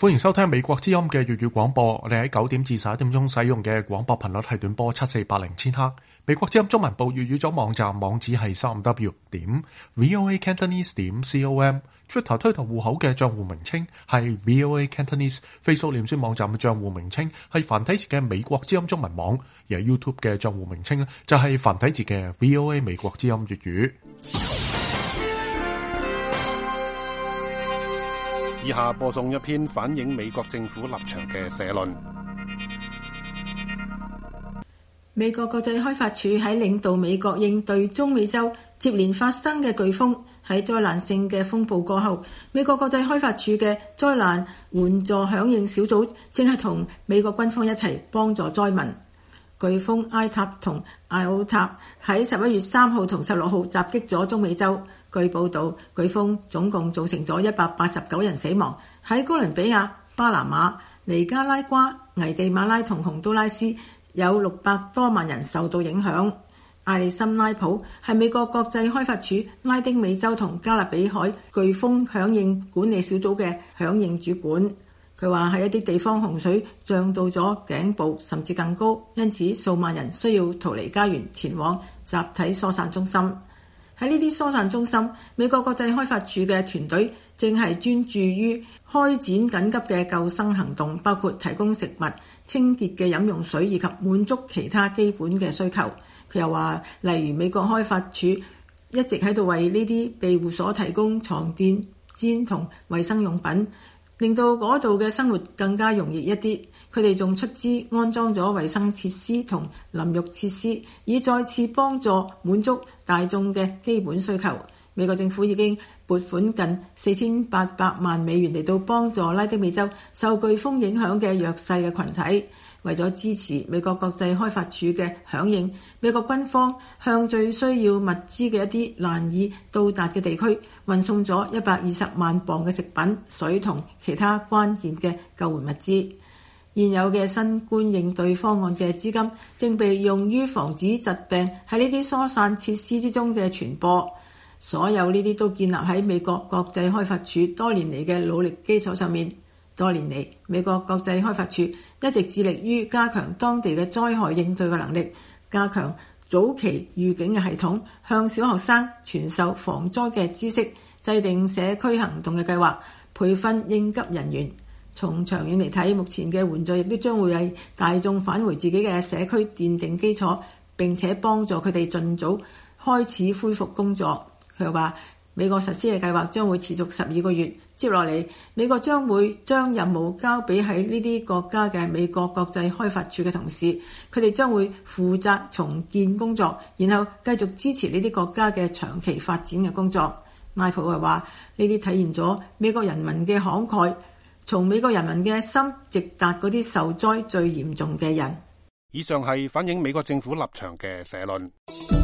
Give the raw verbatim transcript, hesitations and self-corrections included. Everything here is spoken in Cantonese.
歡迎收聽美國之音嘅粵語廣播。我哋喺九點至十一點鐘使用嘅廣播頻率係短波七四八零千赫。美國之音中文部粵語組網站網址係三 w 點 voa cantonese 點 com。Twitter 推特戶口嘅賬戶名稱係 voa cantonese。Facebook 臉書網站嘅賬戶名稱係繁體字嘅美國之音中文網，而係 YouTube 嘅賬戶名稱咧就係繁體字嘅 voa 美國之音粵語。 以下播送一篇反映美國政府立場嘅社論。 美國國際開發署喺領導美國應對中美洲接連發生嘅颶風，喺災難性嘅風暴過後，美國國際開發署嘅災難援助響應小組正係同美國軍方一齊幫助災民。颶風埃塔同艾奧塔喺十一月三號同十六號襲擊咗中美洲。據報道，颶風總共造成咗一百八十九人死亡。喺哥倫比亞、巴拿馬、尼加拉瓜、危地馬拉同洪都拉斯有六百多萬人受到影響。艾利森拉普係美國國際開發署拉丁美洲同加勒比海颶風響應管理小組嘅響應主管。佢話喺一啲地方洪水漲到咗頸部甚至更高，因此數萬人需要逃離家園前往集體疏散中心。喺呢啲疏散中心，美國國際開發署嘅團隊正係專注於開展緊急嘅救生行動，包括提供食物、清潔嘅飲用水以及滿足其他基本嘅需求。佢又話，例如美國開發署一直喺度為呢啲庇護所提供床墊、氈同衛生用品，令到嗰度嘅生活更加容易一啲。佢哋仲出資安裝咗衛生設施同淋浴設施，以再次幫助滿足大眾嘅基本需求。美國政府已經撥款近四千八百萬美元嚟到幫助拉丁美洲受颶風影響嘅弱勢嘅群體。為咗支持美國國際開發署嘅響應，美國軍方向最需要物資嘅一啲難以到達嘅地區運送咗一百二十萬磅嘅食品、水同其他關鍵嘅救援物資。現有嘅新冠應對方案嘅資金正被用於防止疾病喺呢啲疏散設施之中嘅傳播。所有呢啲都建立喺美國國際開發署多年嚟嘅努力基礎上面。多年嚟，美國國際開發署一直致力於加強當地嘅災害應對嘅能力，加強早期預警嘅系統，向小學生傳授防災嘅知識，制定社區行動嘅計劃，培訓應急人員。從長遠嚟睇，目前嘅援助亦都將會為大眾返回自己嘅社區奠定基礎，並且幫助佢哋盡早開始恢復工作。佢又話，美國實施嘅計劃將會持續十二個月，接落嚟美國將會將任務交俾喺呢啲國家嘅美國國際開發署嘅同事，佢哋將會負責重建工作，然後繼續支持呢啲國家嘅長期發展嘅工作。艾普係話，呢啲體現咗美國人民嘅慷慨，從美國人民嘅心直達嗰啲受災最嚴重嘅人。 以上係反映美國政府立場嘅社論。